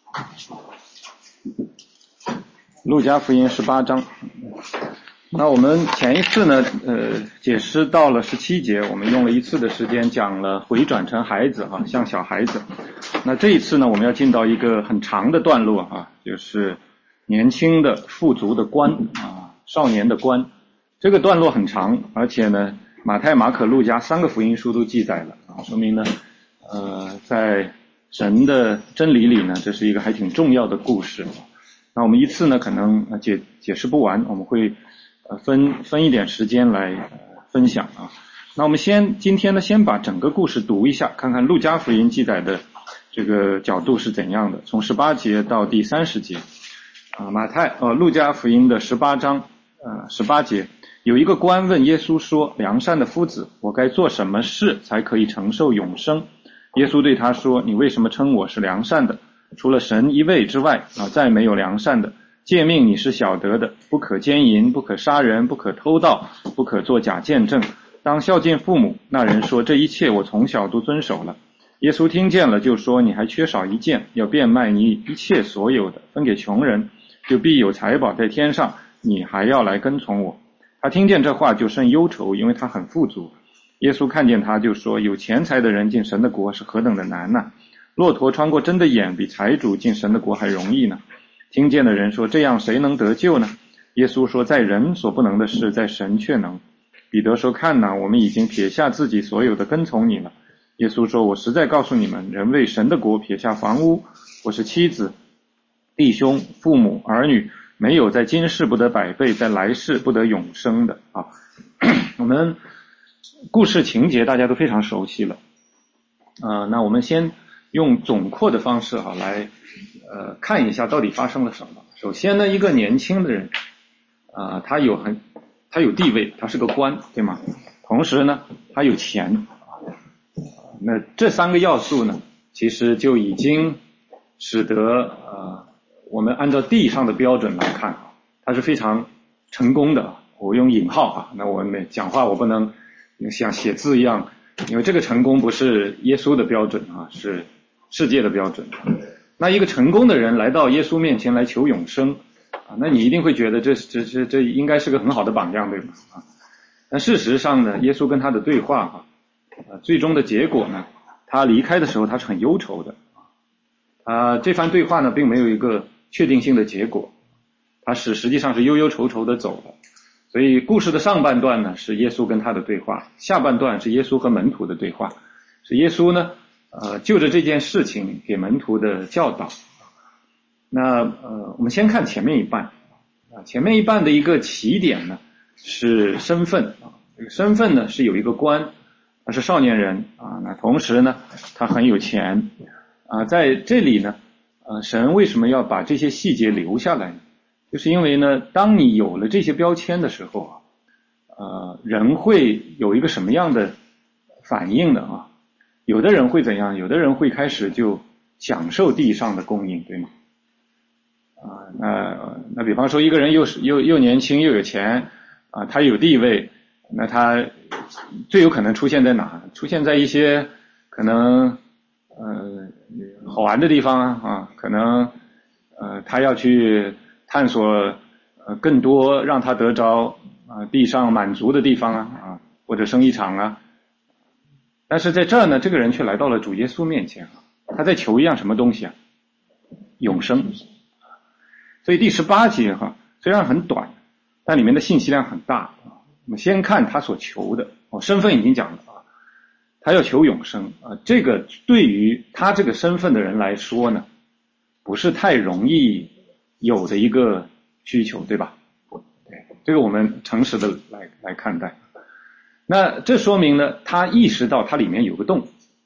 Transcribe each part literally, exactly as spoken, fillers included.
路加福音十八章。那我们前一次呢，呃，解释到了十七节，我们用了一次的时间讲了回转成孩子啊，像小孩子。那这一次呢，我们要进到一个很长的段落啊，就是年轻的富足的官啊，少年的官。这个段落很长，而且呢，马太、马可、路加三个福音书都记载了啊，说明呢，呃，在神的真理里呢，这是一个还挺重要的故事。那我们一次呢，可能解解释不完，我们会呃分分一点时间来、呃、分享啊。那我们先今天呢，先把整个故事读一下，看看路加福音记载的这个角度是怎样的，从十八节到第三十节啊。马太呃路加福音的十八章呃十八节，有一个官问耶稣说：“良善的夫子，我该做什么事才可以承受永生？”耶稣对他说：“你为什么称我是良善的？除了神一位之外啊，再没有良善的。诫命你是晓得的，不可奸淫，不可杀人，不可偷盗，不可作假见证，当孝敬父母。”那人说：“这一切我从小都遵守了。”耶稣听见了，就说：“你还缺少一件，要变卖你一切所有的，分给穷人，就必有财宝在天上。你还要来跟从我。”他听见这话就甚忧愁，因为他很富足。耶稣看见他就说：“有钱财的人进神的国是何等的难呐！骆驼穿过针的眼，比财主进神的国还容易呢。”听见的人说：“这样谁能得救呢？”耶稣说：“在人所不能的事，在神却能。”彼得说：“看哪，我们已经撇下自己所有的跟从你了。”耶稣说：“我实在告诉你们，人为神的国撇下房屋，或是妻子、弟兄、父母、儿女，没有在今世不得百倍，在来世不得永生的。”啊，我们故事情节大家都非常熟悉了。呃，那我们先用总括的方式啊来呃看一下到底发生了什么。首先呢，一个年轻的人啊、呃，他有很他有地位，他是个官，对吗？同时呢，他有钱啊。那这三个要素呢，其实就已经使得呃我们按照地上的标准来看啊，他是非常成功的。我用引号啊，那我们讲话我不能像写字一样，因为这个成功不是耶稣的标准啊，是世界的标准。那一个成功的人来到耶稣面前来求永生啊，那你一定会觉得这这这这应该是个很好的榜样，对吗？啊，但事实上呢，耶稣跟他的对话啊，呃，最终的结果呢，他离开的时候他是很忧愁的啊。这番对话呢，并没有一个确定性的结果，他是实际上是忧忧愁愁的走了。所以故事的上半段呢是耶稣跟他的对话，下半段是耶稣和门徒的对话，是耶稣呢呃就着这件事情给门徒的教导。那呃我们先看前面一半啊，前面一半的一个起点呢是身份啊，这个身份呢是有一个官，他是少年人啊，那同时呢他很有钱啊。在这里呢呃神为什么要把这些细节留下来呢？就是因为呢，当你有了这些标签的时候啊，呃，人会有一个什么样的反应呢？啊，有的人会怎样？有的人会开始就享受地上的供应，对吗？啊，那那比方说一个人又是又又年轻又有钱啊，他有地位，那他最有可能出现在哪？出现在一些可能呃好玩的地方啊，啊，可能呃他要去探索呃更多让他得着啊、呃、地上满足的地方啊啊，或者生意场啊。但是在这儿呢，这个人却来到了主耶稣面前啊，他在求一样什么东西啊？永生。所以第十八节哈，虽然很短，但里面的信息量很大啊。我们先看他所求的哦，身份已经讲了啊，他要求永生啊，这个对于他这个身份的人来说呢，不是太容易有的一个需求，对吧？对，这个我们诚实的来来看待。那这说明呢，他意识到他里面有个洞，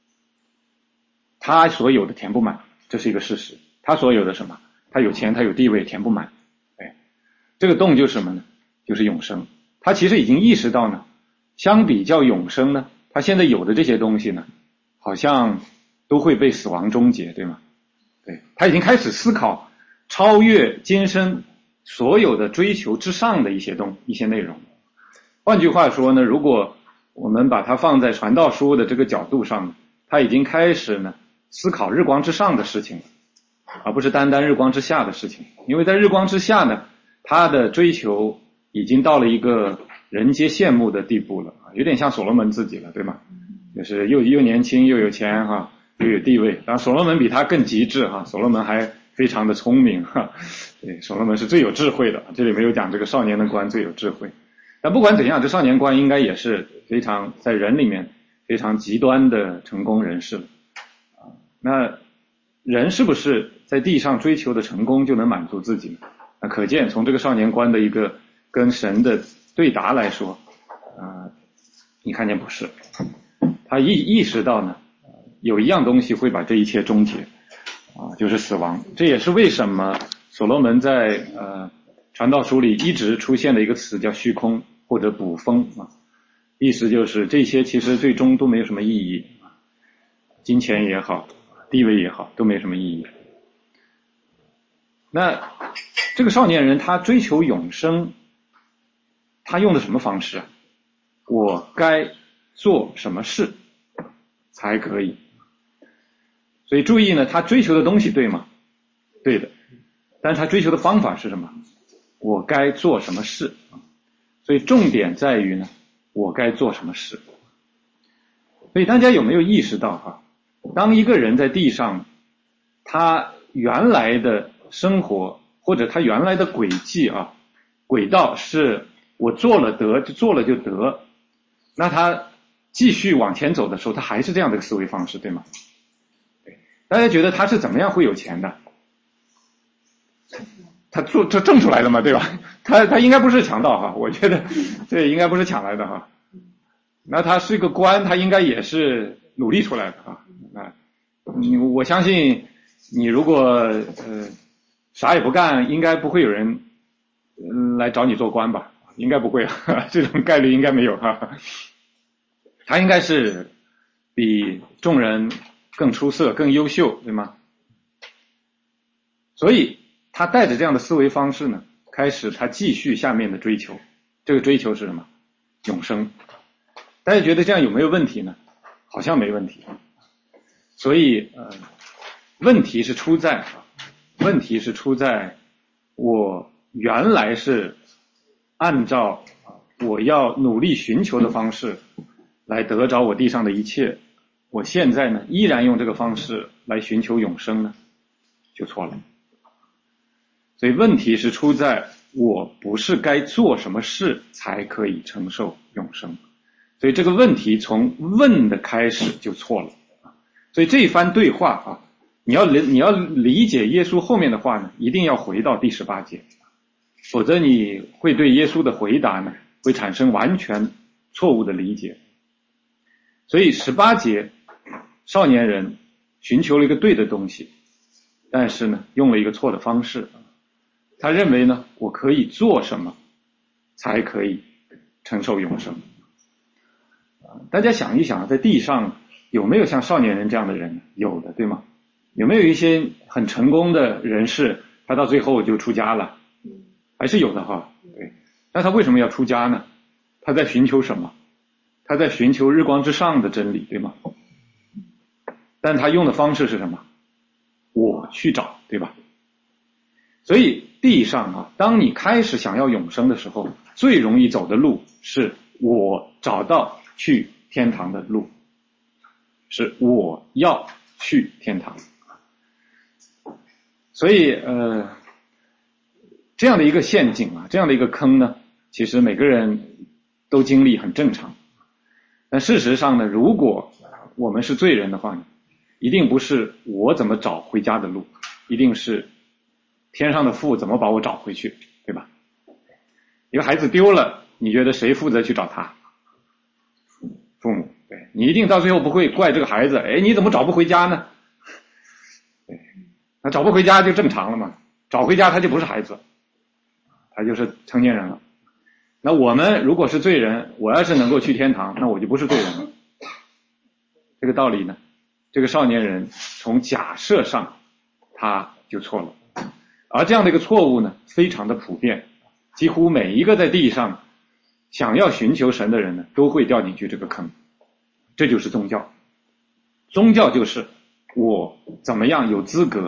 他所有的填不满，这是一个事实。他所有的什么？他有钱，他有地位，填不满。哎，这个洞就是什么呢？就是永生。他其实已经意识到呢，相比较永生呢，他现在有的这些东西呢，好像都会被死亡终结，对吗？对，他已经开始思考超越今生所有的追求之上的一些东一些内容。换句话说呢，如果我们把它放在传道书的这个角度上，他已经开始呢思考日光之上的事情了。 而不是单单日光之下的事情。因为在日光之下呢，他的追求已经到了一个人皆羡慕的地步了，有点像所罗门自己了，对吗？就是又又年轻又有钱哈，又有地位。当然所罗门比他更极致哈，所罗门还非常的聪明哈，对，所罗门是最有智慧的。这里没有讲这个少年的官最有智慧。但不管怎样，这少年官应该也是非常在人里面非常极端的成功人士了。啊，那人是不是在地上追求的成功就能满足自己呢？那可见从这个少年官的一个跟神的对答来说，啊，你看见不是？他意意识到呢，有一样东西会把这一切终结，啊，就是死亡。这也是为什么所罗门在呃传道书里一直出现的一个词叫虚空或者捕风啊，意思就是这些其实最终都没有什么意义，金钱也好，地位也好，都没什么意义。那这个少年人他追求永生，他用的什么方式啊？我该做什么事才可以？所以注意呢，他追求的东西对吗？对的。但是他追求的方法是什么？我该做什么事？所以重点在于呢，我该做什么事。所以大家有没有意识到哈，当一个人在地上，他原来的生活或者他原来的轨迹啊，轨道是我做了得，就做了就得，那他继续往前走的时候，他还是这样的一个思维方式，对吗？对，大家觉得他是怎么样会有钱的？他做他挣出来的嘛，对吧？他他应该不是强盗哈，我觉得这应该不是抢来的哈。那他是个官，他应该也是努力出来的啊。那你我相信你如果呃啥也不干，应该不会有人、呃、来找你做官吧？应该不会啊，这种概率应该没有哈。他应该是比众人更出色、更优秀，对吗？所以他带着这样的思维方式呢，开始他继续下面的追求。这个追求是什么？永生。大家觉得这样有没有问题呢？好像没问题。所以呃，问题是出在问题是出在我原来是按照我要努力寻求的方式来得着我地上的一切，我现在呢依然用这个方式来寻求永生呢，就错了。所以问题是出在我不是该做什么事才可以承受永生，所以这个问题从问的开始就错了。所以这一番对话啊，你要理你要理解耶稣后面的话呢，一定要回到第十八节，否则你会对耶稣的回答呢会产生完全错误的理解。所以十八节少年人寻求了一个对的东西，但是呢用了一个错的方式。他认为呢我可以做什么才可以承受永生。大家想一想，在地上有没有像少年人这样的人？有的，对吗？有没有一些很成功的人士，他到最后就出家了？还是有的哈。对，那他为什么要出家呢？他在寻求什么？他在寻求日光之上的真理，对吗？但他用的方式是什么？我去找，对吧？所以地上啊，当你开始想要永生的时候，最容易走的路是我找到去天堂的路，是我要去天堂。所以呃，这样的一个陷阱啊，这样的一个坑呢，其实每个人都经历，很正常。但事实上呢，如果我们是罪人的话呢，一定不是我怎么找回家的路，一定是天上的父怎么把我找回去，对吧？一个孩子丢了，你觉得谁负责去找他？父母。对，你一定到最后不会怪这个孩子，哎，你怎么找不回家呢？对，那找不回家就正常了嘛，找回家他就不是孩子，他就是成年人了。那我们如果是罪人，我要是能够去天堂，那我就不是罪人了。这个道理呢，这个少年人从假设上他就错了。而这样的一个错误呢，非常的普遍，几乎每一个在地上想要寻求神的人呢，都会掉进去这个坑。这就是宗教。宗教就是我怎么样有资格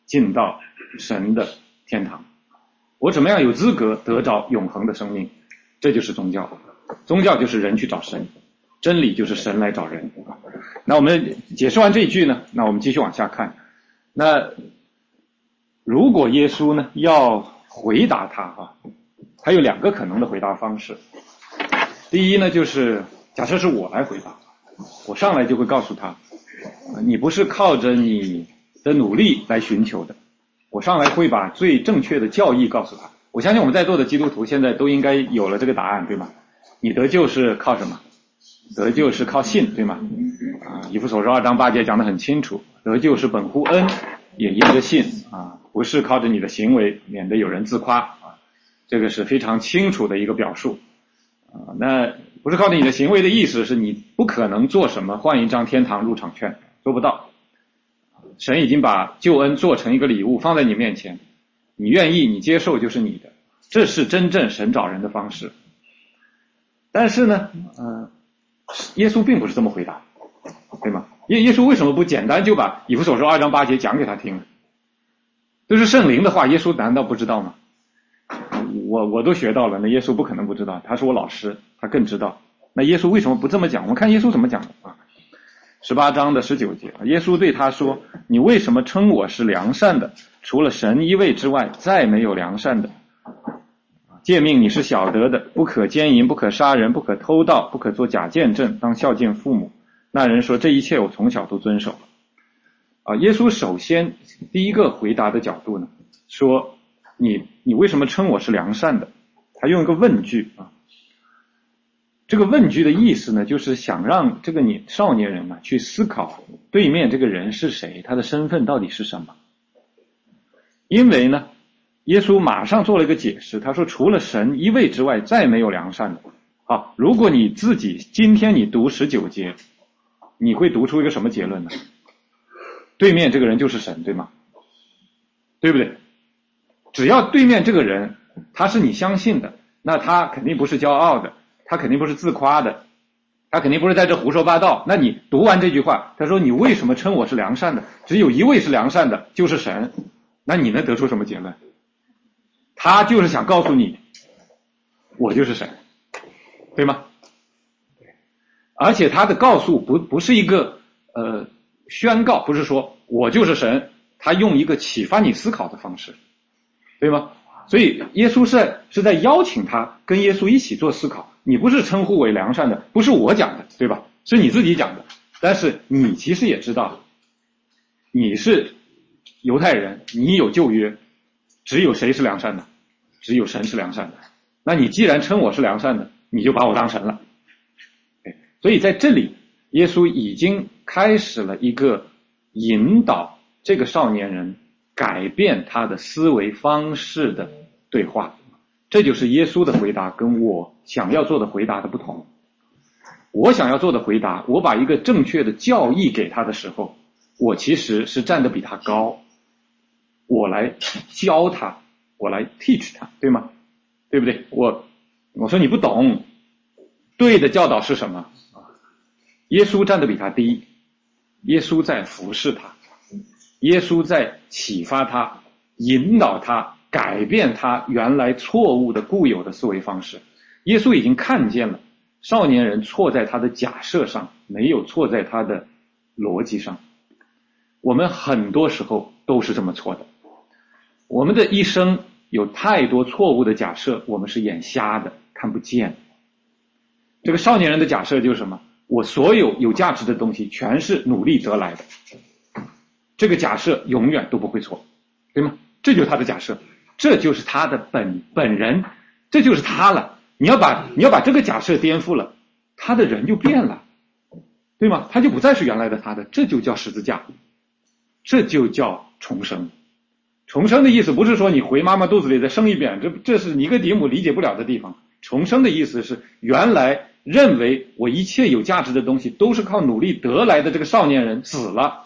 进到神的天堂？我怎么样有资格得着永恒的生命？这就是宗教。宗教就是人去找神，真理就是神来找人。那我们解释完这一句呢，那我们继续往下看。那如果耶稣呢要回答他啊，他有两个可能的回答方式。第一呢，就是假设是我来回答，我上来就会告诉他，你不是靠着你的努力来寻求的。我上来会把最正确的教义告诉他。我相信我们在座的基督徒现在都应该有了这个答案，对吗？你得救是靠什么？得救是靠信，对吗？啊，以弗所书二章八节讲得很清楚，得救是本乎恩，也因着信啊，不是靠着你的行为，免得有人自夸啊。这个是非常清楚的一个表述啊。那不是靠着你的行为的意思是你不可能做什么换一张天堂入场券，做不到。神已经把救恩做成一个礼物放在你面前，你愿意你接受就是你的，这是真正神找人的方式。但是呢呃，耶稣并不是这么回答，对吗？耶耶稣为什么不简单就把以弗所书二章八节讲给他听？这是圣灵的话，耶稣难道不知道吗？我我都学到了，那耶稣不可能不知道，他是我老师，他更知道。那耶稣为什么不这么讲？我们看耶稣怎么讲的啊？十八章的十九节，耶稣对他说，你为什么称我是良善的？除了神一位之外，再没有良善的。诫命你是晓得的，不可奸淫，不可杀人，不可偷盗，不可做假见证，当孝敬父母。那人说，这一切我从小都遵守了。啊，耶稣首先第一个回答的角度呢，说你你为什么称我是良善的？他用一个问句啊。这个问句的意思呢，就是想让这个你少年人呢去思考对面这个人是谁，他的身份到底是什么。因为呢耶稣马上做了一个解释，他说除了神一位之外再没有良善的。好，如果你自己今天你读十九节，你会读出一个什么结论呢？对面这个人就是神，对吗？对不对？只要对面这个人他是你相信的，那他肯定不是骄傲的，他肯定不是自夸的，他肯定不是在这胡说八道。那你读完这句话，他说你为什么称我是良善的？只有一位是良善的，就是神。那你能得出什么结论？他就是想告诉你，我就是神，对吗？而且他的告诉不不是一个呃宣告，不是说我就是神，他用一个启发你思考的方式，对吗？所以耶稣是是在邀请他跟耶稣一起做思考。你不是称呼为良善的，不是我讲的，对吧？是你自己讲的。但是你其实也知道，你是犹太人，你有旧约，只有谁是良善的？只有神是良善的。那你既然称我是良善的，你就把我当神了。所以在这里耶稣已经开始了一个引导这个少年人改变他的思维方式的对话。这就是耶稣的回答跟我想要做的回答的不同。我想要做的回答，我把一个正确的教义给他的时候，我其实是站得比他高，我来教他，我来 teach 他，对吗？对不对？我我说你不懂，对的教导是什么？耶稣站得比他低，耶稣在服侍他，耶稣在启发他，引导他，改变他原来错误的固有的思维方式。耶稣已经看见了少年人错在他的假设上，没有错在他的逻辑上。我们很多时候都是这么错的，我们的一生有太多错误的假设，我们是眼瞎的，看不见。这个少年人的假设就是什么？我所有有价值的东西全是努力得来的，这个假设永远都不会错，对吗？这就是他的假设，这就是他的本本人，这就是他了。你要把你要把这个假设颠覆了，他的人就变了，对吗？他就不再是原来的他的，这就叫十字架，这就叫重生。重生的意思不是说你回妈妈肚子里再生一遍，这这是尼哥底母理解不了的地方。重生的意思是原来认为我一切有价值的东西都是靠努力得来的这个少年人死了，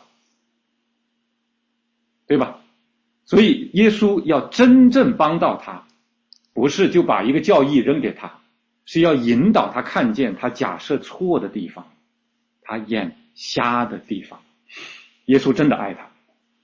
对吧？所以耶稣要真正帮到他，不是就把一个教义扔给他，是要引导他看见他假设错的地方，他眼瞎的地方。耶稣真的爱他，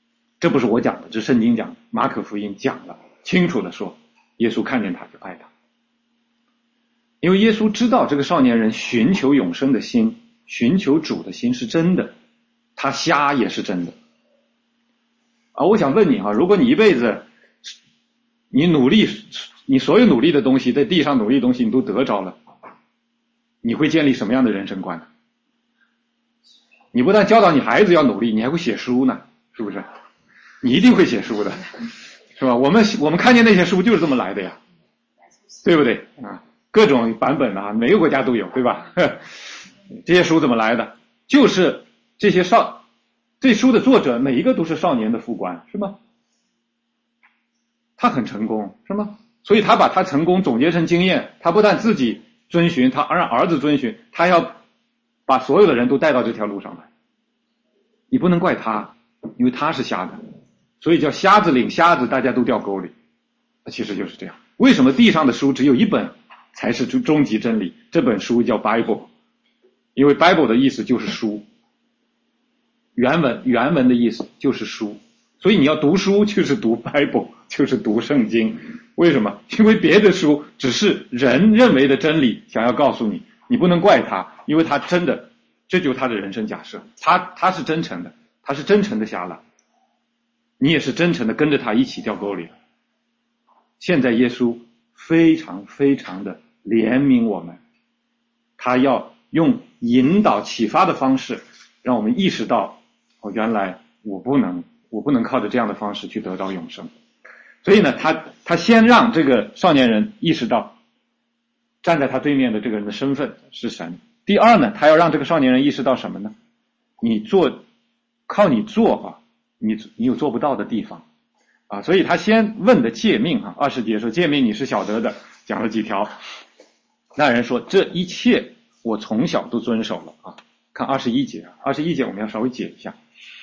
这不是我讲的，这是圣经讲的，马可福音讲了，清楚的说，耶稣看见他就爱他。因为耶稣知道这个少年人寻求永生的心，寻求主的心是真的，他瞎也是真的。啊，我想问你啊，如果你一辈子你努力，你所有努力的东西，在地上努力的东西你都得着了，你会建立什么样的人生观呢？你不但教导你孩子要努力，你还会写书呢，是不是？你一定会写书的，是吧？我们我们看见那些书就是这么来的呀，对不对啊？各种版本啊，每个国家都有，对吧？这些书怎么来的？就是这些少，这书的作者每一个都是少年的副官，是吗？他很成功，是吗？所以他把他成功总结成经验，他不但自己遵循，他让儿子遵循，他要把所有的人都带到这条路上来。你不能怪他，因为他是瞎的，所以叫瞎子领瞎子，大家都掉沟里。其实就是这样。为什么地上的书只有一本才是终极真理？这本书叫 Bible， 因为 Bible 的意思就是书，原文原文的意思就是书，所以你要读书就是读 Bible， 就是读圣经。为什么？因为别的书只是人认为的真理，想要告诉你，你不能怪他，因为他真的，这就是他的人生假设，他他是真诚的，他是真诚的瞎了，你也是真诚的跟着他一起掉沟里了。现在耶稣非常非常的怜悯我们，他要用引导启发的方式让我们意识到，哦，原来我不能我不能靠着这样的方式去得到永生。所以呢，他他先让这个少年人意识到站在他对面的这个人的身份是神。第二呢，他要让这个少年人意识到什么呢？你做靠你做啊，你你有做不到的地方啊，所以他先问的诫命啊，二十节说诫命你是晓得的，讲了几条。那人说这一切我从小都遵守了啊。看二十一节，二十一节我们要稍微解一下。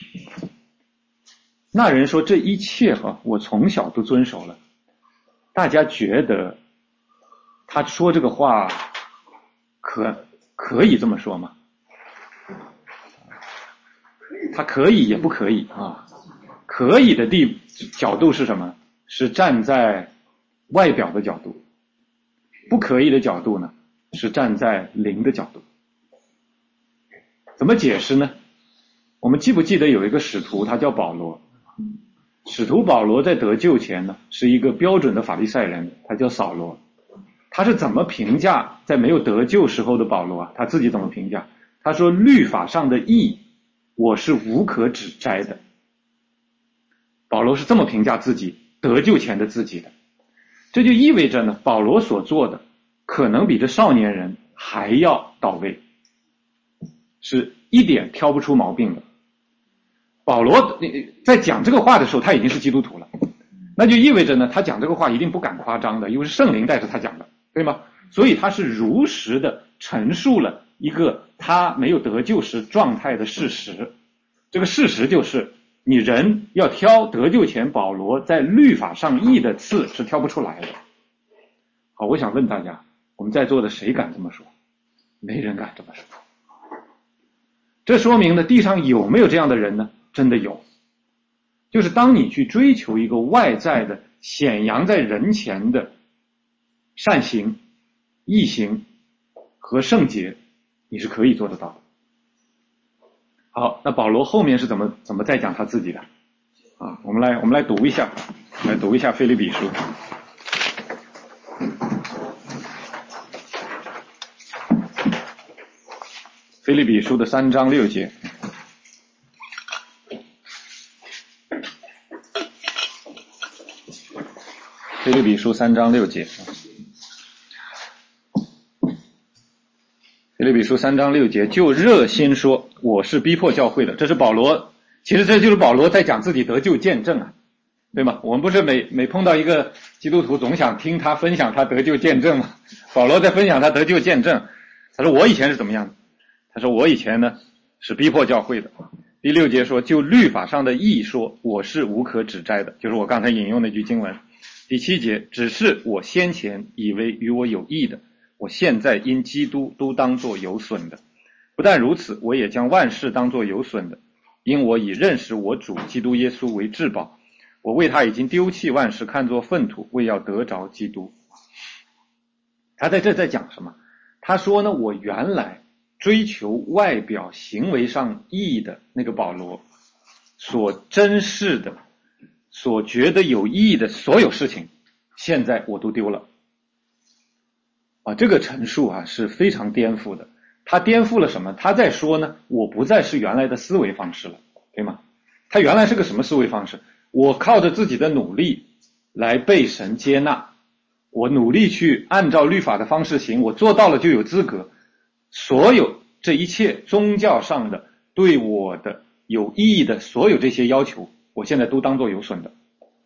那人说这一切啊，我从小都遵守了。大家觉得他说这个话可可以这么说吗？他可以也不可以啊。可以的地角度是什么？是站在外表的角度。不可以的角度呢，是站在灵的角度。怎么解释呢？我们记不记得有一个使徒，他叫保罗。使徒保罗在得救前呢，是一个标准的法利赛人，他叫扫罗。他是怎么评价在没有得救时候的保罗啊？他自己怎么评价？他说律法上的义我是无可指摘的。保罗是这么评价自己得救前的自己的。这就意味着呢，保罗所做的可能比这少年人还要到位，是一点挑不出毛病的。保罗在讲这个话的时候他已经是基督徒了，那就意味着呢，他讲这个话一定不敢夸张的，因为是圣灵带着他讲的，对吗？所以他是如实的陈述了一个他没有得救时状态的事实。这个事实就是你人要挑得救前保罗在律法上义的刺是挑不出来的。好，我想问大家，我们在座的谁敢这么说？没人敢这么说。这说明呢，地上有没有这样的人呢？真的有。就是当你去追求一个外在的显扬在人前的善行、义行和圣洁，你是可以做得到的。好，那保罗后面是怎么怎么再讲他自己的啊？我们来我们来读一下，来读一下腓立比书。腓立比书的三章六节。腓立比书三章六节。腓立比书三章六节，就热心说我是逼迫教会的。这是保罗，其实这就是保罗在讲自己得救见证啊，对吗？我们不是每每碰到一个基督徒总想听他分享他得救见证吗？保罗在分享他得救见证，他说我以前是怎么样的？他说我以前呢是逼迫教会的。第六节说就律法上的义说我是无可指摘的，就是我刚才引用那句经文。第七节，只是我先前以为与我有益的，我现在因基督都当作有损的。不但如此，我也将万事当作有损的， 因我以认识我主基督耶稣为至宝，我为他已经丢弃万事，看作粪土，为要得着基督。他在这在讲什么？他说呢，我原来追求外表行为上意义的那个保罗，所珍视的，所觉得有意义的所有事情，现在我都丢了。啊，这个陈述啊是非常颠覆的。他颠覆了什么？他在说呢，我不再是原来的思维方式了，对吗？他原来是个什么思维方式？我靠着自己的努力来被神接纳，我努力去按照律法的方式行，我做到了就有资格。所有这一切宗教上的对我的有意义的所有这些要求，我现在都当作有损的。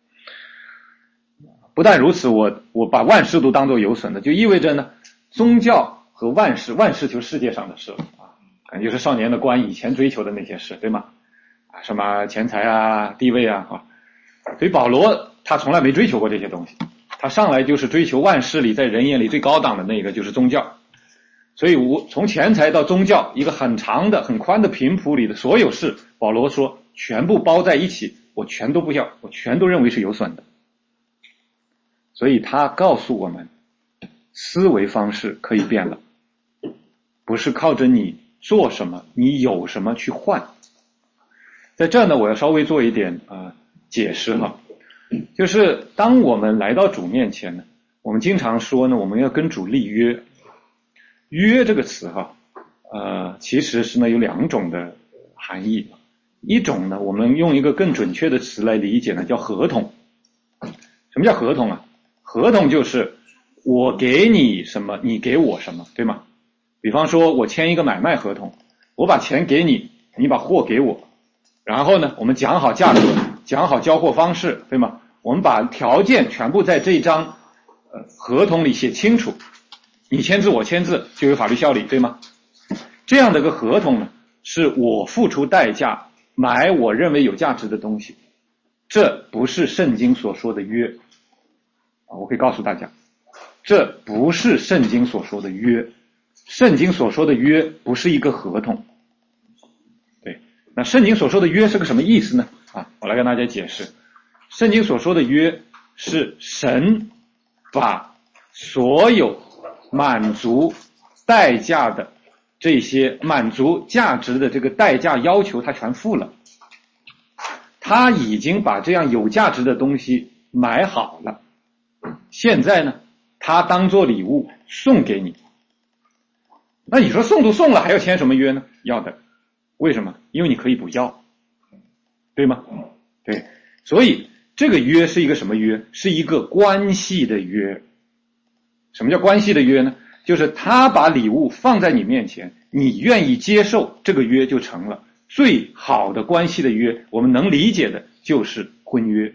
不但如此，我我把万事都当作有损的，就意味着呢，宗教和万事，万事就是世界上的事了啊，可能就是少年的官以前追求的那些事，对吗？啊，什么钱财啊、地位啊，啊，所以保罗他从来没追求过这些东西，他上来就是追求万事里在人眼里最高档的那个，就是宗教。所以我从钱财到宗教，一个很长的、很宽的频谱里的所有事，保罗说全部包在一起，我全都不要，我全都认为是有损的。所以他告诉我们，思维方式可以变了，不是靠着你做什么，你有什么去换。在这呢，我要稍微做一点呃解释哈，就是当我们来到主面前呢，我们经常说呢，我们要跟主立约。约这个词哈，呃，其实是呢有两种的含义。一种呢，我们用一个更准确的词来理解呢，叫合同。什么叫合同啊？合同就是我给你什么，你给我什么，对吗？比方说我签一个买卖合同，我把钱给你，你把货给我，然后呢，我们讲好价格，讲好交货方式，对吗？我们把条件全部在这张呃合同里写清楚。你签字我签字就有法律效力，对吗？这样的个合同呢，是我付出代价买我认为有价值的东西，这不是圣经所说的约啊！我可以告诉大家，这不是圣经所说的约。圣经所说的约不是一个合同。对，那圣经所说的约是个什么意思呢？啊，我来跟大家解释。圣经所说的约是神把所有满足代价的这些满足价值的这个代价要求他全付了，他已经把这样有价值的东西买好了，现在呢他当做礼物送给你。那你说送都送了还要签什么约呢？要的。为什么？因为你可以不要，对吗？对，所以这个约是一个什么约？是一个关系的约。什么叫关系的约呢？就是他把礼物放在你面前，你愿意接受，这个约就成了。最好的关系的约，我们能理解的就是婚约，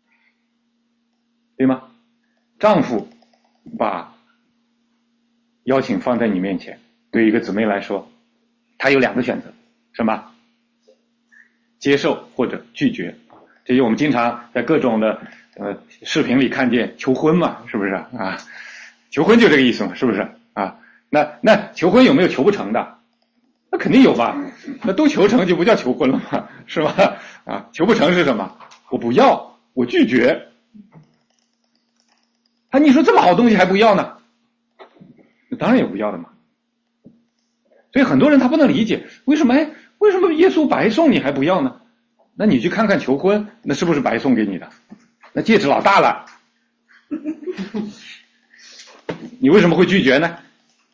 对吗？丈夫把邀请放在你面前，对一个姊妹来说，她有两个选择，什么？接受或者拒绝。这就我们经常在各种的呃视频里看见求婚嘛，是不是啊？求婚就这个意思嘛，是不是啊？那那求婚有没有求不成的？那肯定有吧。那都求成就不叫求婚了嘛，是吧？啊，求不成是什么？我不要，我拒绝。啊，你说这么好东西还不要呢？那当然也不要的嘛。所以很多人他不能理解，为什么哎，为什么耶稣白送你还不要呢？那你去看看求婚，那是不是白送给你的？那戒指老大了。你为什么会拒绝呢？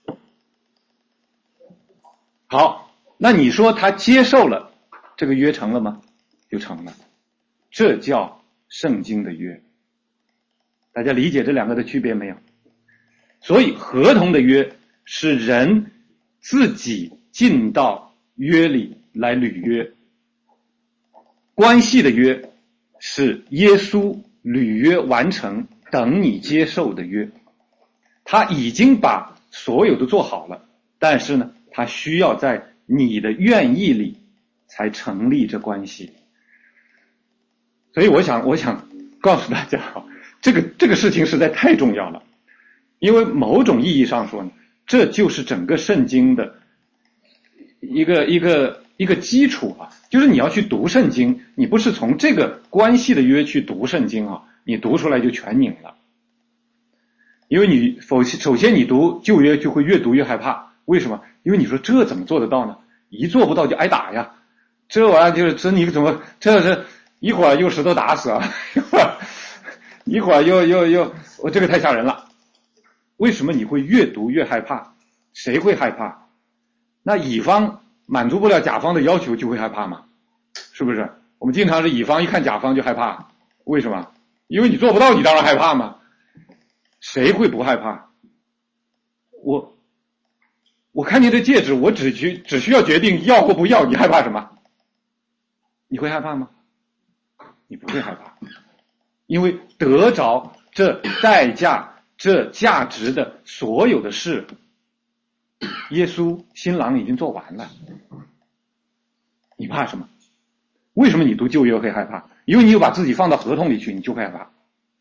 好，那你说他接受了，这个约成了吗？就成了。这叫圣经的约。大家理解这两个的区别没有？所以合同的约是人自己进到约里来履约，关系的约是耶稣履约完成，等你接受的约。他已经把所有都做好了，但是呢，他需要在你的愿意里才成立这关系。所以我想我想告诉大家，这个这个事情实在太重要了。因为某种意义上说呢，这就是整个圣经的一个一个一个基础啊，就是你要去读圣经，你不是从这个关系的约去读圣经啊，你读出来就全拧了。因为你否首先你读旧约就会越读越害怕，为什么？因为你说这怎么做得到呢？一做不到就挨打呀，这玩意儿就是这你怎么这是一会儿用石头打死啊，一会儿一会儿又又又我这个太吓人了。为什么你会越读越害怕？谁会害怕？那乙方满足不了甲方的要求就会害怕吗？是不是？我们经常是乙方一看甲方就害怕，为什么？因为你做不到，你当然害怕嘛。谁会不害怕？我我看见这戒指，我只需只需要决定要或不要，你害怕什么？你会害怕吗？你不会害怕，因为得着这代价、这价值的所有的事，耶稣新郎已经做完了。你怕什么？为什么你读旧约会害怕？因为你有把自己放到合同里去，你就会害怕。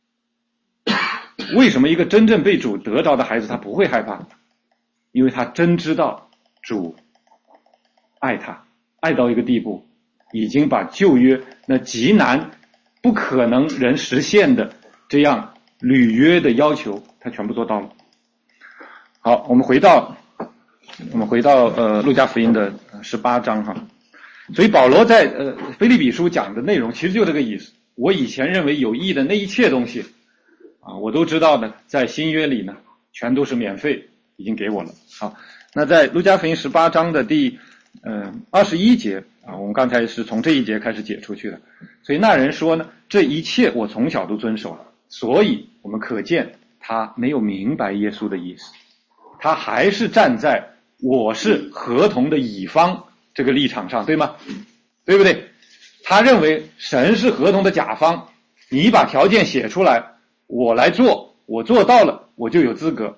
为什么一个真正被主得着的孩子他不会害怕？因为他真知道主爱他，爱到一个地步，已经把旧约那极难不可能人实现的这样履约的要求他全部做到了。好，我们回到我们回到呃路加福音的十八章哈。所以保罗在呃腓立比书讲的内容其实就这个意思。我以前认为有益的那一切东西啊，我都知道的，在新约里呢全都是免费已经给我了。好，那在路加福音十八章的第呃二十一节啊，我们刚才是从这一节开始解出去的。所以那人说呢，这一切我从小都遵守了。所以我们可见他没有明白耶稣的意思，他还是站在我是合同的乙方这个立场上，对吗？对不对？他认为神是合同的甲方，你把条件写出来，我来做，我做到了，我就有资格。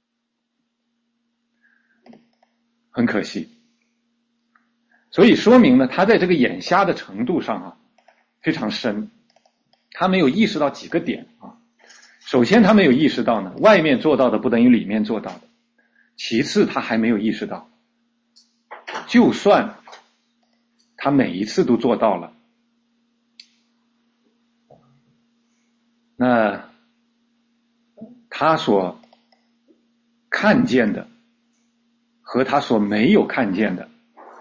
很可惜，所以说明呢，他在这个眼瞎的程度上啊，非常深。他没有意识到几个点啊。首先，他没有意识到呢，外面做到的不等于里面做到的。其次，他还没有意识到，就算他每一次都做到了，那他所看见的和他所没有看见的，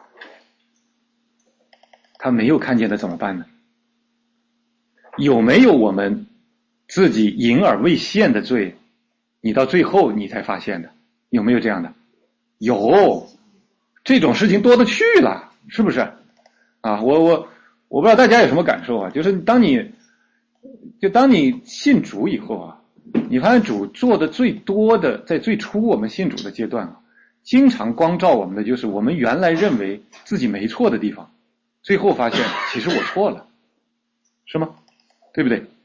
他没有看见的怎么办呢？有没有我们自己隐而未现的罪，你到最后你才发现的？有没有这样的？有，这种事情多得去了，是不是啊？我我我不知道大家有什么感受啊，就是当你就当你信主以后啊，你发现主做的最多的，在最初我们信主的阶段啊，经常光照我们的就是我们原来认为自己没错的地方，最后发现其实我错了，是吗？对不对？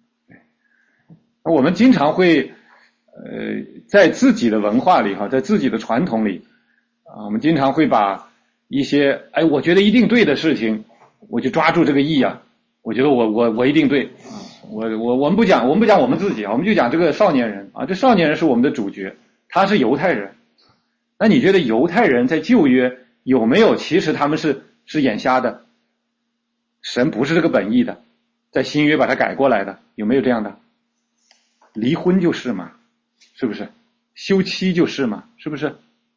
我们经常会呃在自己的文化里哈，在自己的传统里啊，我们经常会把一些哎我觉得一定对的事情，我就抓住这个意啊，我觉得我我我一定对，我我我们不讲我们不讲我们自己啊，我们就讲这个少年人啊，这少年人是我们的主角，他是犹太人。那你觉得犹太人在旧约有没有其实他们是是眼瞎的？神不是这个本意的，在新约把它改过来的，有没有这样的？离婚就是嘛，是不是？休妻就是嘛，是不是？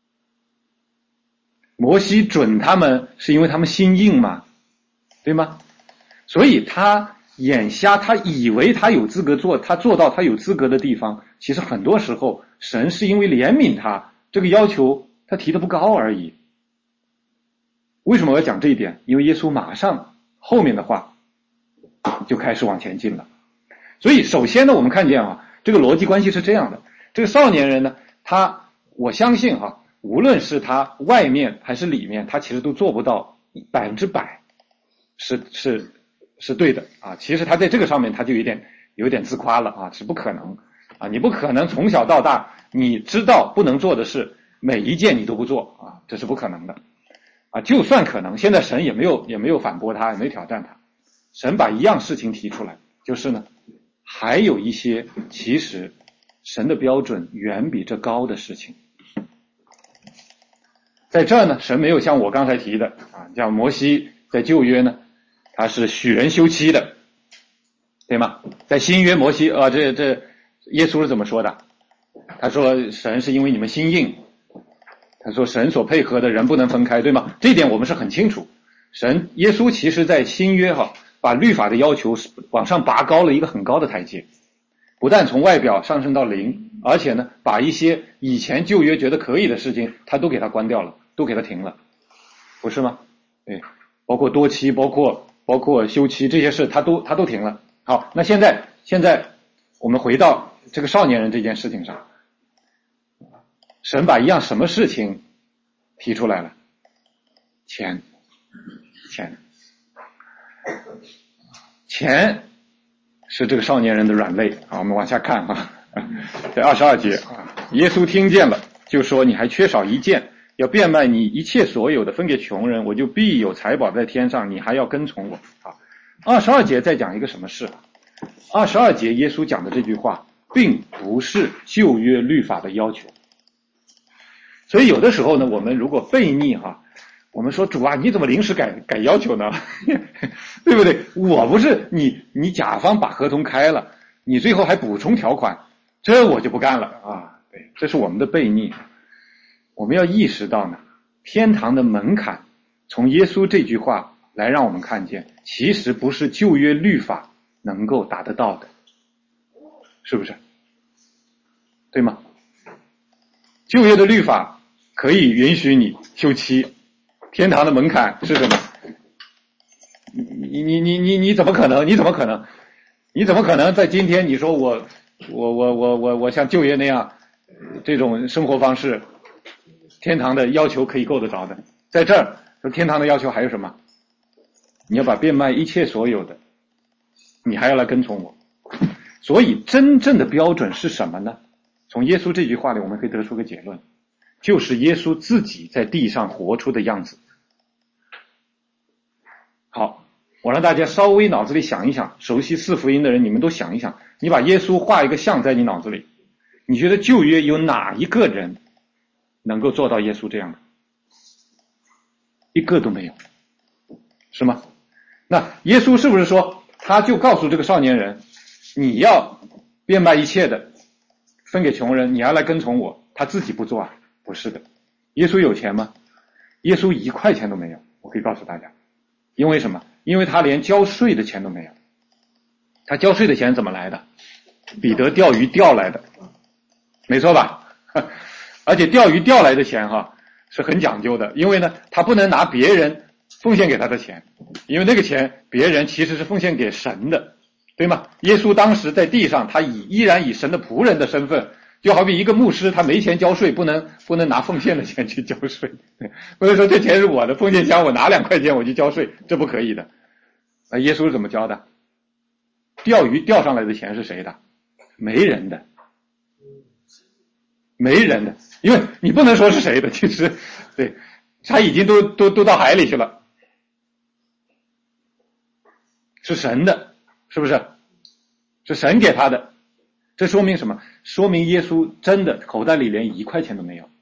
摩西准他们是因为他们心硬嘛，对吗？所以他眼瞎，他以为他有资格做，他做到他有资格的地方，其实很多时候神是因为怜悯他，这个要求他提得不高而已。为什么我要讲这一点？因为耶稣马上后面的话就开始往前进了。所以首先呢，我们看见啊，这个逻辑关系是这样的，这个少年人呢，他我相信哈、啊，无论是他外面还是里面，他其实都做不到百分之百是是是对的啊。其实他在这个上面他就有点有点自夸了啊，是不可能啊，你不可能从小到大你知道不能做的事每一件你都不做啊，这是不可能的啊。就算可能，现在神也没有也没有反驳他，也没有挑战他，神把一样事情提出来，就是呢，还有一些其实神的标准远比这高的事情。 在这儿呢，神没有像我刚才提的啊，像摩西在旧约呢，他是许人休妻的，对吗？在新约摩西啊，这这耶稣是怎么说的？他说神是因为你们心硬，他说神所配合的人不能分开，对吗？这一点我们是很清楚。神耶稣其实在新约哈，把律法的要求往上拔高了一个很高的台阶，不但从外表上升到零，而且呢，把一些以前旧约觉得可以的事情，他都给他关掉了，都给他停了，不是吗？对，包括多妻，包括包括休妻这些事，他都他都停了。好，那现在现在我们回到这个少年人这件事情上，神把一样什么事情提出来了？钱，钱，钱是这个少年人的软肋。好，我们往下看啊，在二十二节啊，耶稣听见了，就说：“你还缺少一件，要变卖你一切所有的，分给穷人，我就必有财宝在天上。你还要跟从我。”啊，二十二节在讲一个什么事？二十二节耶稣讲的这句话，并不是旧约律法的要求。所以有的时候呢，我们如果悖逆哈，我们说主啊，你怎么临时改改要求呢？对不对？我不是你，你甲方把合同开了，你最后还补充条款，这我就不干了啊！对，这是我们的悖逆。我们要意识到呢，天堂的门槛，从耶稣这句话来让我们看见，其实不是旧约律法能够达得到的，是不是？对吗？旧约的律法可以允许你休妻，天堂的门槛是什么？你你你你你怎么可能？你怎么可能？你怎么可能在今天你说我我我我我我像旧约那样这种生活方式，天堂的要求可以够得着的？在这儿说天堂的要求还有什么？你要把变卖一切所有的，你还要来跟从我。所以真正的标准是什么呢？从耶稣这句话里我们可以得出个结论，就是耶稣自己在地上活出的样子。好，我让大家稍微脑子里想一想，熟悉四福音的人你们都想一想，你把耶稣画一个像在你脑子里，你觉得旧约有哪一个人能够做到耶稣这样的？一个都没有，是吗？那耶稣是不是说他就告诉这个少年人，你要变卖一切的分给穷人，你要来跟从我？他自己不做啊？不是的。耶稣有钱吗？耶稣一块钱都没有，我可以告诉大家。因为什么？因为他连交税的钱都没有。他交税的钱怎么来的？彼得钓鱼钓来的，没错吧？而且钓鱼钓来的钱哈是很讲究的，因为呢他不能拿别人奉献给他的钱，因为那个钱别人其实是奉献给神的，对吗？耶稣当时在地上，他以依然以神的仆人的身份，就好比一个牧师，他没钱交税，不能不能拿奉献的钱去交税，不能说这钱是我的，奉献箱我拿两块钱我去交税，这不可以的。那耶稣是怎么交的？钓鱼钓上来的钱是谁的？没人的，没人的，因为你不能说是谁的，其实对，他已经都都都到海里去了，是神的，是不是？是神给他的。这说明什么？说明耶稣真的口袋里连一块钱都没有。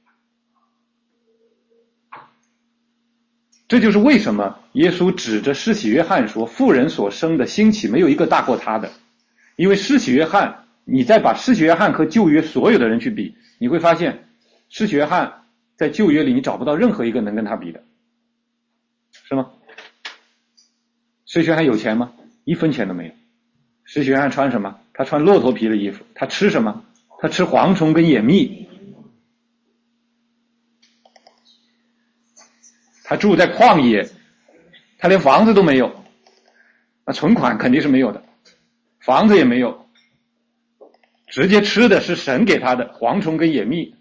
这就是为什么耶稣指着施洗约翰说，妇人所生的兴起没有一个大过他的。因为施洗约翰，你再把施洗约翰和旧约所有的人去比，你会发现施洗约翰在旧约里你找不到任何一个能跟他比的，是吗？施洗约翰有钱吗？一分钱都没有。施洗约翰穿什么？他穿骆驼皮的衣服。他吃什么？他吃蝗虫跟野蜜。他住在旷野，他连房子都没有，那存款肯定是没有的，房子也没有，直接吃的是神给他的蝗虫跟野蜜。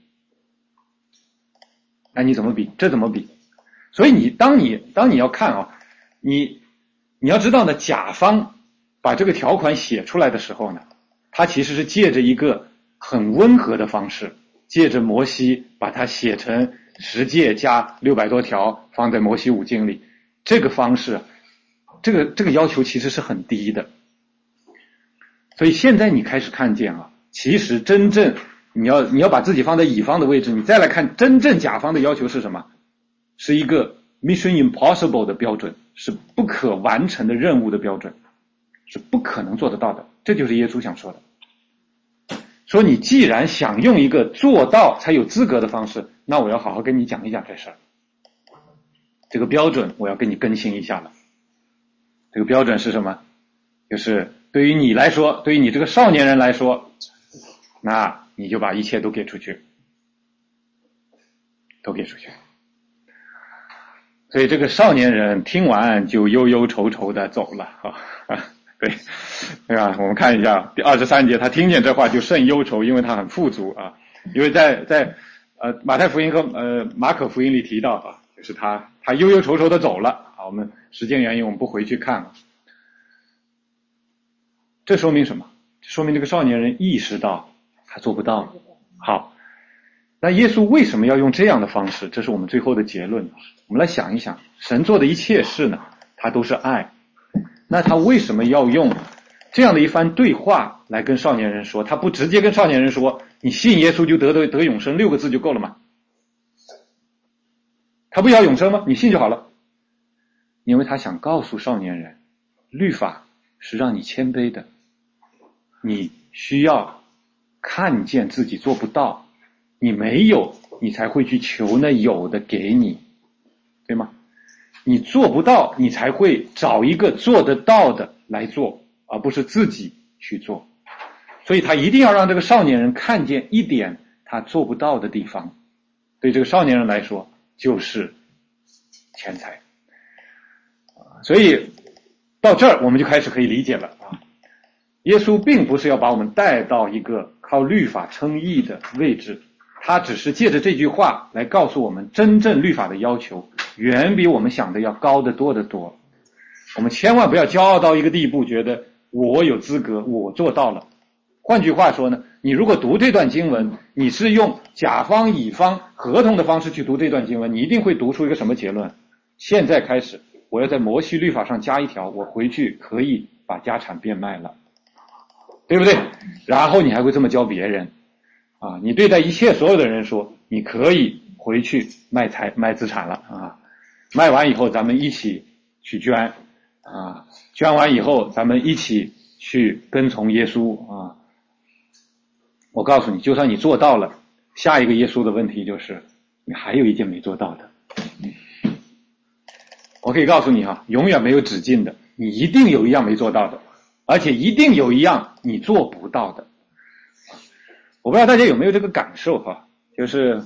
那你怎么比？这怎么比？所以你当你当你要看啊，你你要知道呢，甲方把这个条款写出来的时候呢，他其实是借着一个很温和的方式，借着摩西把它写成十诫加六百多条放在摩西五经里，这个方式，这个这个要求其实是很低的。所以现在你开始看见啊，其实真正你要你要把自己放在乙方的位置，你再来看真正甲方的要求是什么？ 是一个 mission impossible 的标准，是不可完成的任务的标准，是不可能做得到的。这就是耶稣想说的。说你既然想用一个做到才有资格的方式，那我要好好跟你讲一讲这事儿。这个标准我要跟你更新一下了。这个标准是什么？就是对于你来说，对于你这个少年人来说，那你就把一切都给出去，都给出去。所以这个少年人听完就忧忧愁愁的走了啊，对，对吧？我们看一下第二十三节，他听见这话就甚忧愁，因为他很富足啊。因为在在呃马太福音和呃马可福音里提到啊，就是他他忧忧愁愁的走了。好，我们时间原因我们不回去看了。这说明什么？说明这个少年人意识到他做不到。好，那耶稣为什么要用这样的方式？这是我们最后的结论。我们来想一想，神做的一切事呢，他都是爱。那他为什么要用这样的一番对话来跟少年人说？他不直接跟少年人说你信耶稣就得得得永生，六个字就够了吗？他不要永生吗？你信就好了。因为他想告诉少年人，律法是让你谦卑的，你需要看见自己做不到，你没有你才会去求那有的给你，对吗？你做不到，你才会找一个做得到的来做，而不是自己去做。所以他一定要让这个少年人看见一点他做不到的地方。对这个少年人来说，就是钱财。所以到这儿我们就开始可以理解了啊。耶稣并不是要把我们带到一个靠律法称义的位置，他只是借着这句话来告诉我们，真正律法的要求远比我们想的要高得多得多。我们千万不要骄傲到一个地步，觉得我有资格，我做到了。换句话说呢，你如果读这段经文，你是用甲方乙方合同的方式去读这段经文，你一定会读出一个什么结论？现在开始，我要在摩西律法上加一条，我回去可以把家产变卖了，对不对？然后你还会这么教别人啊？你对待一切所有的人说，你可以回去卖财卖资产了啊，卖完以后咱们一起去捐啊，捐完以后咱们一起去跟从耶稣啊。我告诉你，就算你做到了，下一个耶稣的问题就是你还有一件没做到的。我可以告诉你哈，永远没有止境的，你一定有一样没做到的，而且一定有一样你做不到的。我不知道大家有没有这个感受哈，就是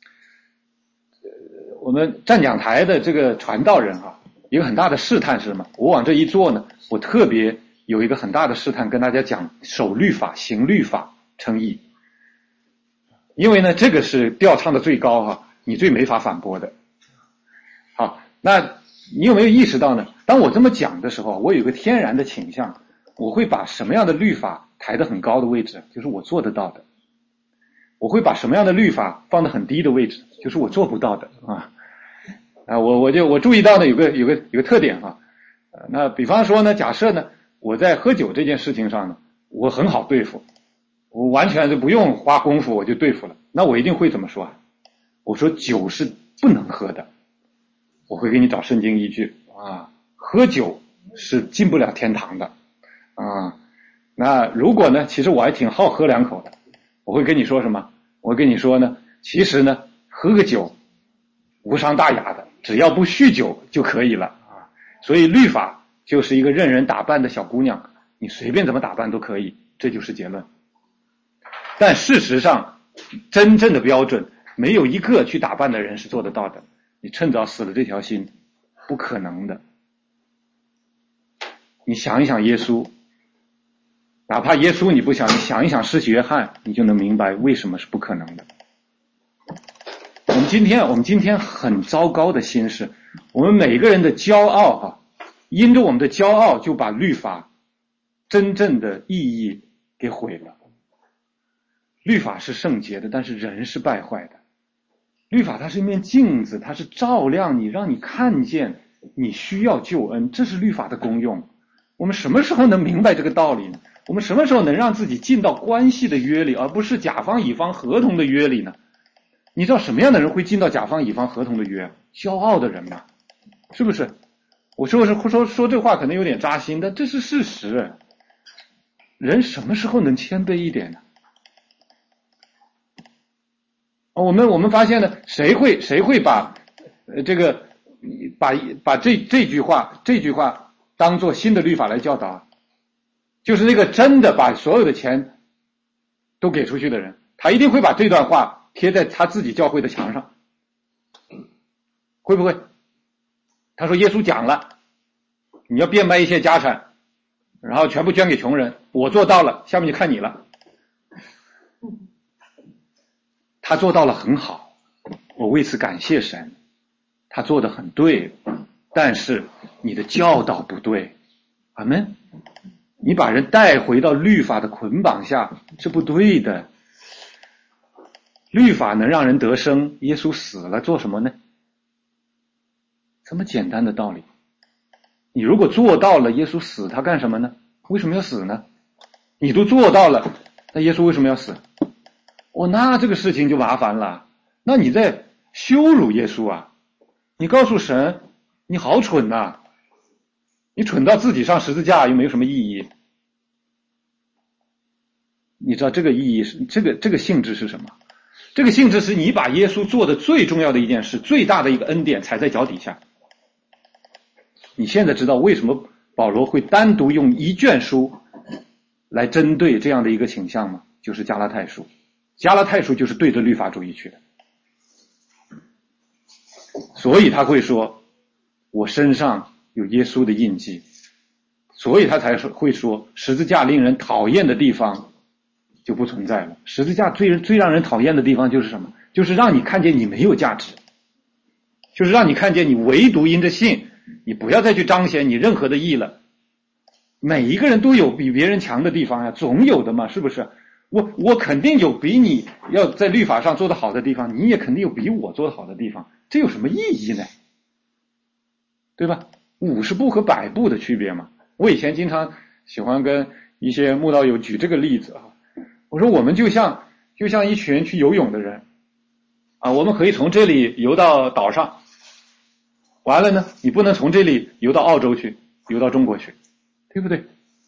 我们站讲台的这个传道人哈，一个很大的试探是什么？我往这一坐呢，我特别有一个很大的试探跟大家讲守律法、行律法、称义。因为呢，这个是调唱的最高哈，你最没法反驳的。好，那你有没有意识到呢？当我这么讲的时候，我有个天然的倾向，我会把什么样的律法抬得很高的位置，就是我做得到的。我会把什么样的律法放得很低的位置，就是我做不到的啊。啊，我我就我注意到呢，有个有个有个特点啊。呃，那比方说呢，假设呢，我在喝酒这件事情上呢，我很好对付。我完全就不用花功夫我就对付了，那我一定会怎么说啊？我说酒是不能喝的，我会给你找圣经依据啊。喝酒是进不了天堂的啊。那如果呢，其实我还挺好喝两口的，我会跟你说什么？我会跟你说呢，其实呢，喝个酒无伤大雅的，只要不酗酒就可以了啊。所以律法就是一个任人打扮的小姑娘，你随便怎么打扮都可以，这就是结论。但事实上，真正的标准，没有一个去打扮的人是做得到的。你趁早死了这条心，不可能的。你想一想耶稣，哪怕耶稣你不想，你想一想施洗约翰，你就能明白为什么是不可能的。我们今天，我们今天很糟糕的心是，我们每个人的骄傲啊，因着我们的骄傲，就把律法真正的意义给毁了。律法是圣洁的，但是人是败坏的。律法它是一面镜子，它是照亮你，让你看见你需要救恩，这是律法的功用。我们什么时候能明白这个道理呢？我们什么时候能让自己进到关系的约里，而不是甲方乙方合同的约里呢？你知道什么样的人会进到甲方乙方合同的约？ 骄傲的人嘛，是不是？我说是说说这话可能有点扎心，但这是事实。人什么时候能谦卑一点呢？我们我们发现呢，谁会谁会把呃这个把把这这句话这句话当做新的律法来教导啊？就是那个真的把所有的钱都给出去的人，他一定会把这段话贴在他自己教会的墙上，会不会？他说耶稣讲了，你要变卖一些家产，然后全部捐给穷人，我做到了，下面就看你了。他做到了很好，我为此感谢神，他做得很对，但是你的教导不对，阿们。你把人带回到律法的捆绑下是不对的。律法能让人得生，耶稣死了做什么呢？这么简单的道理，你如果做到了，耶稣死他干什么呢？为什么要死呢？你都做到了，那耶稣为什么要死？哦，那这个事情就麻烦了，那你在羞辱耶稣啊！你告诉神，你好蠢呐、啊！你蠢到自己上十字架又没有什么意义。你知道这个意义是这个这个性质是什么？这个性质是你把耶稣做的最重要的一件事，最大的一个恩典踩在脚底下。你现在知道为什么保罗会单独用一卷书来针对这样的一个倾向吗？就是加拉太书。加拉太书就是对着律法主义去的，所以他会说我身上有耶稣的印记，所以他才会说十字架令人讨厌的地方就不存在了。十字架最最让人讨厌的地方就是什么？就是让你看见你没有价值，就是让你看见你唯独因着信，你不要再去彰显你任何的义了。每一个人都有比别人强的地方呀，总有的嘛，是不是？我我肯定有比你要在律法上做得好的地方，你也肯定有比我做得好的地方，这有什么意义呢？对吧？五十步和百步的区别嘛。我以前经常喜欢跟一些慕道友举这个例子啊，我说我们就像就像一群去游泳的人啊，我们可以从这里游到岛上，完了呢，你不能从这里游到澳洲去，游到中国去，对不对？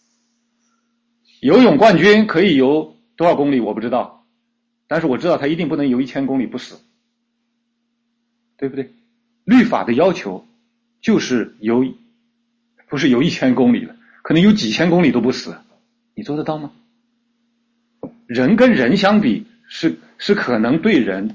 游泳冠军可以游多少公里我不知道，但是我知道他一定不能游一千公里不死，对不对？律法的要求就是游，不是游一千公里了，可能游几千公里都不死，你做得到吗？人跟人相比，是是可能对人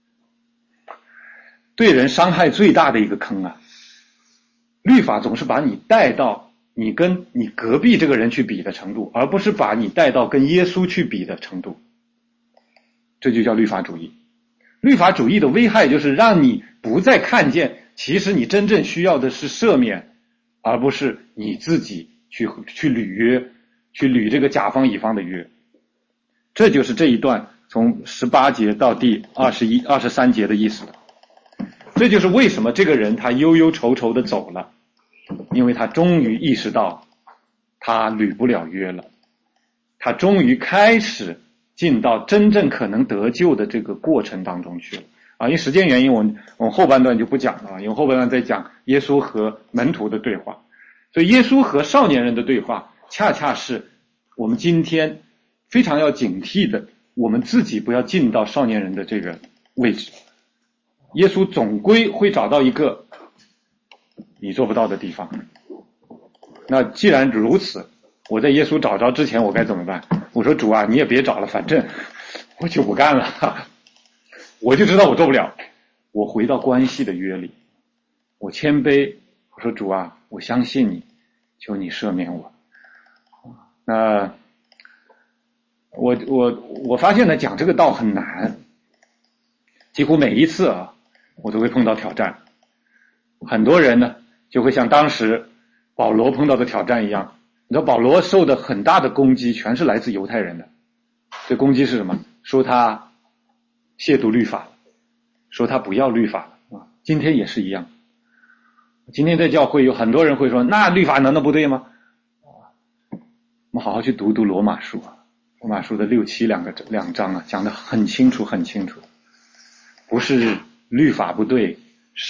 对人伤害最大的一个坑啊！律法总是把你带到你跟你隔壁这个人去比的程度，而不是把你带到跟耶稣去比的程度。这就叫律法主义。律法主义的危害就是让你不再看见，其实你真正需要的是赦免，而不是你自己去去履约，去履这个甲方乙方的约。这就是这一段从十八节到第二十一、二十三节的意思。这就是为什么这个人他忧忧愁愁的走了，因为他终于意识到他履不了约了，他终于开始进到真正可能得救的这个过程当中去了啊！因为时间原因，我我后半段就不讲了，因为后半段在讲耶稣和门徒的对话，所以耶稣和少年人的对话，恰恰是我们今天非常要警惕的，我们自己不要进到少年人的这个位置。耶稣总归会找到一个你做不到的地方。那既然如此，我在耶稣找着之前我该怎么办？我说主啊，你也别找了，反正我就不干了，我就知道我做不了，我回到关系的约里，我谦卑，我说主啊，我相信你，求你赦免我。那我我我发现呢，讲这个道很难，几乎每一次啊我都会碰到挑战。很多人呢就会像当时保罗碰到的挑战一样，你知道保罗受的很大的攻击全是来自犹太人的。这攻击是什么？说他亵渎律法了，说他不要律法了啊！今天也是一样。今天在教会有很多人会说，那律法难道不对吗？我们好好去读读罗马书啊，罗马书的六七两个两章啊，讲得很清楚很清楚。不是律法不对，是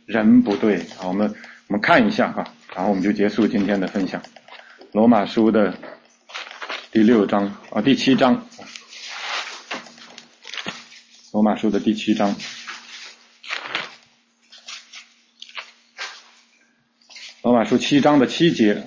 人不对啊。我们我们看一下哈，然后我们就结束今天的分享。罗马书的第六章啊，第七章，罗马书的第七章。罗马书七章的七节，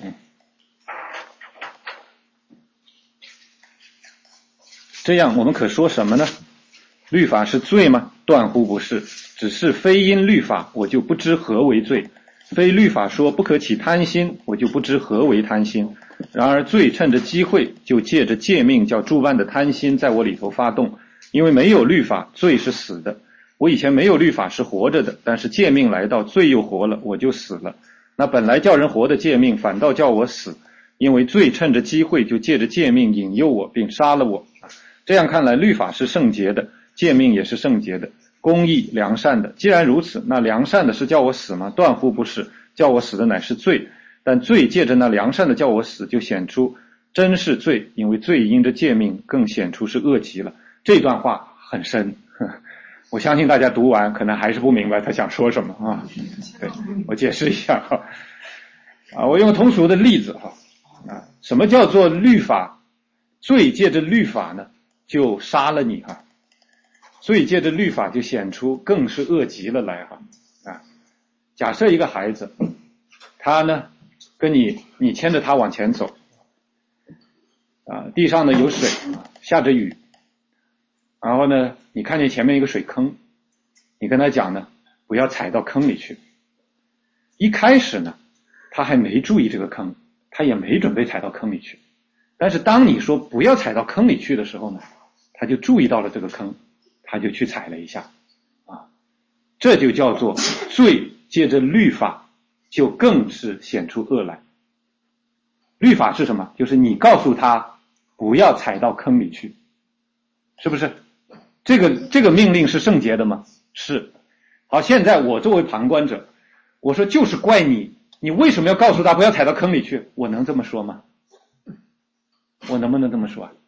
这样我们可说什么呢？律法是罪吗？断乎不是，只是非因律法，我就不知何为罪；非律法说不可起贪心，我就不知何为贪心。然而罪趁着机会，就借着诫命叫诸般的贪心在我里头发动。因为没有律法，罪是死的。我以前没有律法是活着的，但是诫命来到，罪又活了，我就死了。那本来叫人活的诫命，反倒叫我死，因为罪趁着机会就借着诫命引诱我，并杀了我。这样看来，律法是圣洁的，诫命也是圣洁的，公义良善的。既然如此，那良善的是叫我死吗？断乎不是，叫我死的乃是罪。但罪借着那良善的叫我死，就显出真是罪，因为罪因着诫命更显出是恶极了。这段话很深，我相信大家读完可能还是不明白他想说什么啊。对，我解释一下哈。啊，我用通俗的例子哈。啊，什么叫做律法？罪借着律法呢，就杀了你哈。罪借着律法就显出更是恶极了来哈。啊，假设一个孩子，他呢跟你你牵着他往前走，啊，地上呢有水，下着雨。然后呢，你看见前面一个水坑，你跟他讲呢，不要踩到坑里去。一开始呢，他还没注意这个坑，他也没准备踩到坑里去。但是当你说不要踩到坑里去的时候呢，他就注意到了这个坑，他就去踩了一下。啊，这就叫做罪借着律法就更是显出恶来。律法是什么？就是你告诉他不要踩到坑里去，是不是？这个这个命令是圣洁的吗？是。好，现在我作为旁观者，我说就是怪你，你为什么要告诉他不要踩到坑里去？我能这么说吗？我能不能这么说啊？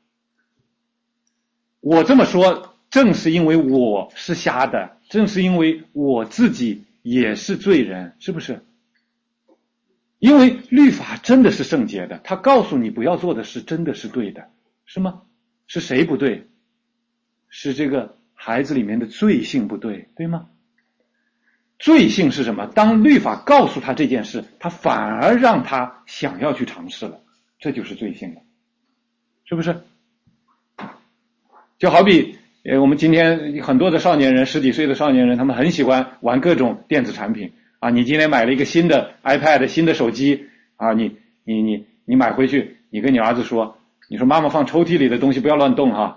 我这么说正是因为我是瞎的，正是因为我自己也是罪人，是不是？因为律法真的是圣洁的，他告诉你不要做的事真的是对的，是吗？是谁不对？是这个孩子里面的罪性不对，对吗？罪性是什么？当律法告诉他这件事，他反而让他想要去尝试了，这就是罪性了，是不是？就好比呃，我们今天很多的少年人，十几岁的少年人，他们很喜欢玩各种电子产品啊。你今天买了一个新的 iPad 新的手机啊，你你你你买回去，你跟你儿子说，你说妈妈放抽屉里的东西不要乱动哈。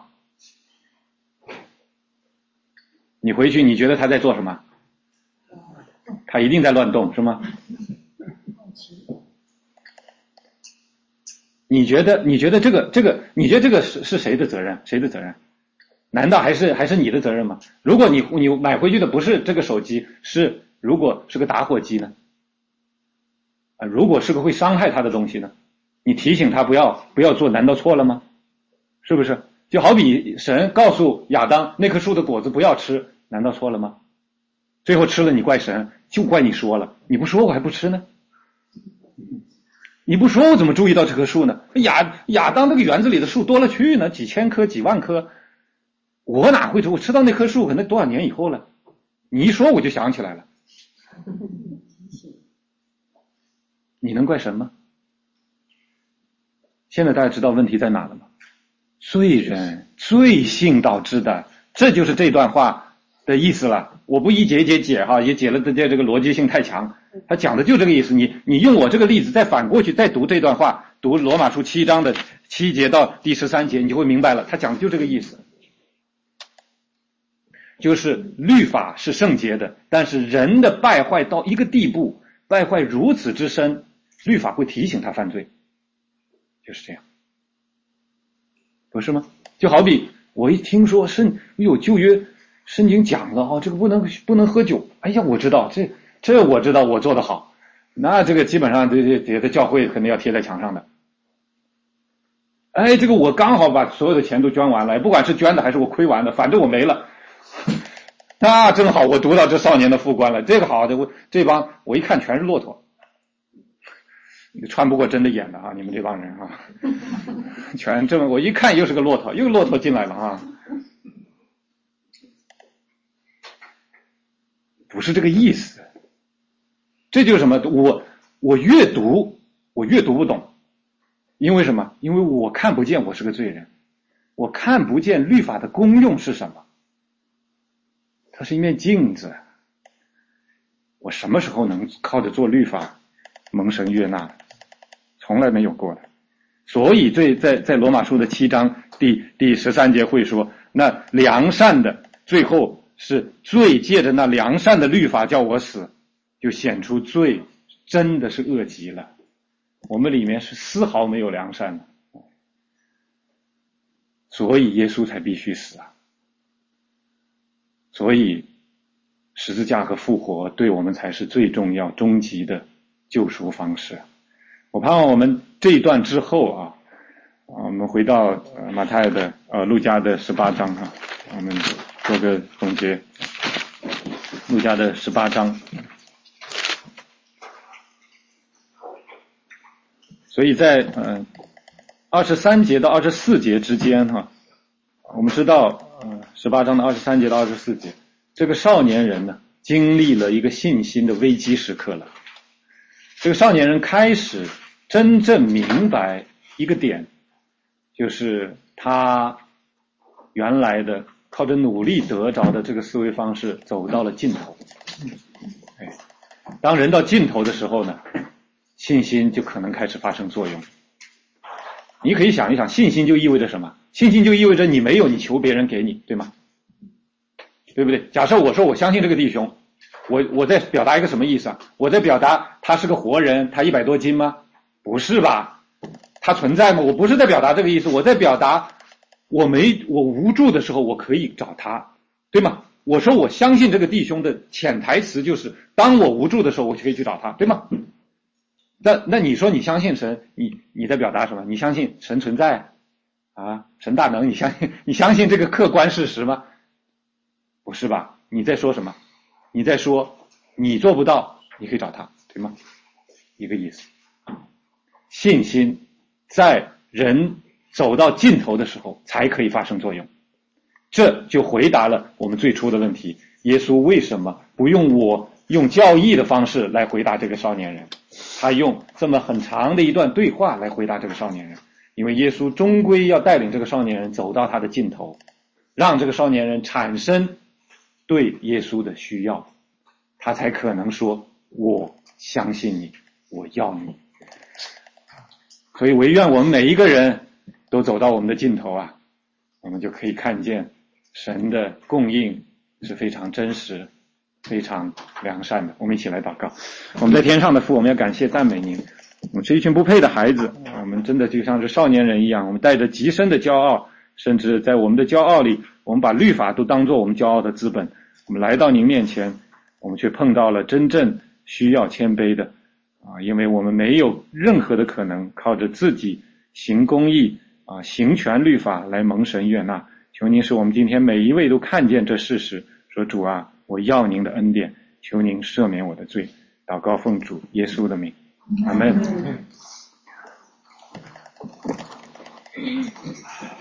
你回去你觉得他在做什么？他一定在乱动，是吗？你觉得你觉得这个这个你觉得这个是是谁的责任？谁的责任？难道还是还是你的责任吗？如果你你买回去的不是这个手机，是如果是个打火机呢？啊，如果是个会伤害他的东西呢？你提醒他不要不要做，难道错了吗？是不是？就好比神告诉亚当那棵树的果子不要吃，难道错了吗？最后吃了你怪神，就怪你说了，你不说我还不吃呢。你不说我怎么注意到这棵树呢？亚亚当那个园子里的树多了去呢，几千棵几万棵，我哪会知？我吃到那棵树可能多少年以后了，你一说我就想起来了。你能怪神吗？现在大家知道问题在哪了吗？罪人罪性导致的，这就是这段话的意思了。我不一节一节解哈，也解了这这个逻辑性太强。他讲的就这个意思。你你用我这个例子再反过去再读这段话，读罗马书七章的七节到第十三节，你就会明白了。他讲的就这个意思，就是律法是圣洁的，但是人的败坏到一个地步，败坏如此之深，律法会提醒他犯罪，就是这样，不是吗？就好比我一听说圣有旧约圣经讲了哦，这个不能不能喝酒，哎呀，我知道这这我知道我做得好，那这个基本上这这别的教会肯定要贴在墙上的。哎，这个我刚好把所有的钱都捐完了，不管是捐的还是我亏完的，反正我没了。 那正好，我读到这少年的副官了，这个好的，我这帮我一看全是骆驼，穿不过针的眼的啊，你们这帮人啊，全这么我一看又是个骆驼，又骆驼进来了啊，不是这个意思，这就是什么？我我越读我越读不懂，因为什么？因为我看不见我是个罪人，我看不见律法的功用是什么。它是一面镜子，我什么时候能靠着做律法蒙神悦纳？从来没有过的。所以在在在罗马书的七章第第十三节会说，那良善的最后是罪借着那良善的律法叫我死，就显出罪真的是恶极了。我们里面是丝毫没有良善的，所以耶稣才必须死啊。所以十字架和复活对我们才是最重要终极的救赎方式。我盼望我们这一段之后啊，我们回到呃马太的呃路加的十八章啊，我们做个总结。路加的十八章，所以在呃二十三节到二十四节之间哈、啊，我们知道呃十八章的二十三节到二十四节，这个少年人呢经历了一个信心的危机时刻了。这个少年人开始真正明白一个点，就是他原来的靠着努力得着的这个思维方式走到了尽头。哎，当人到尽头的时候呢，信心就可能开始发生作用。你可以想一想，信心就意味着什么？信心就意味着你没有，你求别人给你，对吗？对不对？假设我说我相信这个弟兄，我我在表达一个什么意思啊？我在表达他是个活人，他一百多斤吗？不是吧？他存在吗？我不是在表达这个意思，我在表达我没我无助的时候我可以找他，对吗？我说我相信这个弟兄的潜台词就是当我无助的时候我就可以去找他，对吗？那那你说你相信神，你你在表达什么？你相信神存在啊，神大能，你相信你相信这个客观事实吗？不是吧？你在说什么？你在说你做不到你可以找他，对吗？一个意思。信心在人走到尽头的时候才可以发生作用，这就回答了我们最初的问题，耶稣为什么不用我用教义的方式来回答这个少年人，他用这么很长的一段对话来回答这个少年人？因为耶稣终归要带领这个少年人走到他的尽头，让这个少年人产生对耶稣的需要，他才可能说我相信你，我要你。所以唯愿我们每一个人都走到我们的尽头啊，我们就可以看见神的供应是非常真实非常良善的。我们一起来祷告。我们在天上的父，我们要感谢赞美您，我们是一群不配的孩子，我们真的就像是少年人一样，我们带着极深的骄傲，甚至在我们的骄傲里，我们把律法都当作我们骄傲的资本，我们来到您面前，我们却碰到了真正需要谦卑的啊，因为我们没有任何的可能靠着自己行公义啊，行全律法来蒙神悦纳。求您使我们今天每一位都看见这事实，说主啊，我要您的恩典，求您赦免我的罪。祷告奉主耶稣的名，阿们。